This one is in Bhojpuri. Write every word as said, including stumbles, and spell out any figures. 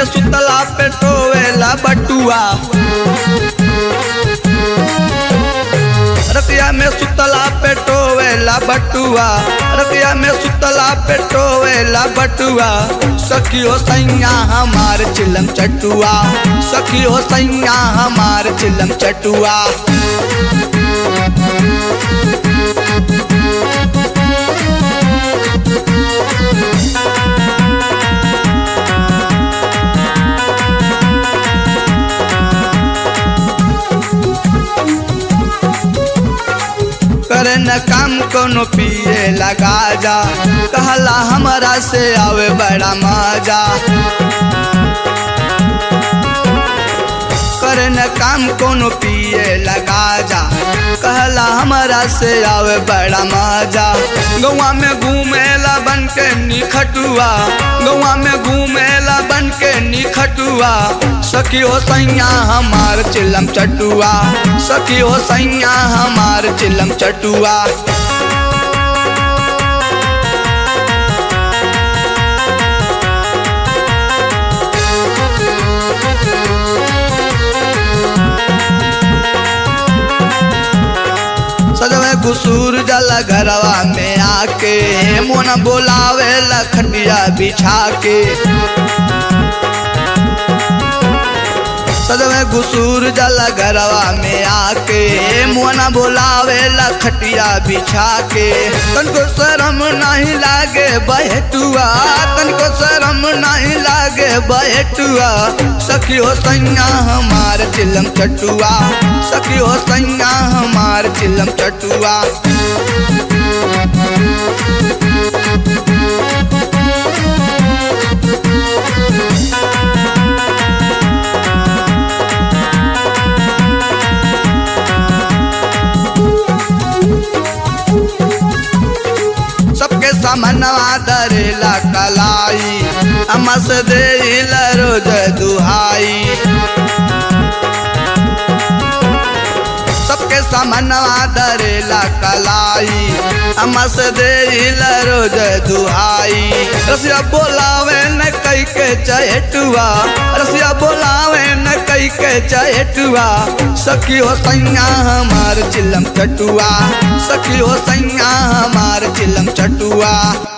में सुतला पे टोवेला बटुआ, रतिया में सुतला पे टोवेला बटुआ, रतिया में सुतला पे टोवेला बटुआ। सखी हो सैया हमार चिलम चटुआ, सखी हो सैया हमार चिलम चटुआ। करे न काम कोनो पिए लगा जा, कहला हमरा से आवे बड़ा मजा। करे न काम कोनो पिए लगा जा, कहला हमरा से आवे बड़ा मजा। गौवा में घूमेला बन के निखटुआ, गौवा में घूमेला बन के निखटुआ। सखी हो सैया हमार चिलम चटुआ, सखी हो सैया हमार चिलम चटुआ। सजवे गुसूर जला घरवा में आके, मोना बोलावे लखटिया बिछा के। सजवे गुसूर जला घरवा में आके, मोना बोलावे लखटिया बिछा के। तनको शरम नहीं लागे बहटुआ, तनको शरम नहीं लागे बहटुआ। सखी हो सैया हमार चिलम चटुआ, सखी हो सैया हमार चिलम चटुआ। सबके सामनवा दरेला कलाई, हमस देला रोज दुहाई। सबके सामनवा दरेला कलाई, हमस देला रोज दुहाई। रसिया बोलावे न कई के चहेटुआ, रसिया बोलावे न कई के चहेटुआ। सखी हो सैया हमार चिलम चटुआ, सखी हो सैया हमार चिलम चटुआ।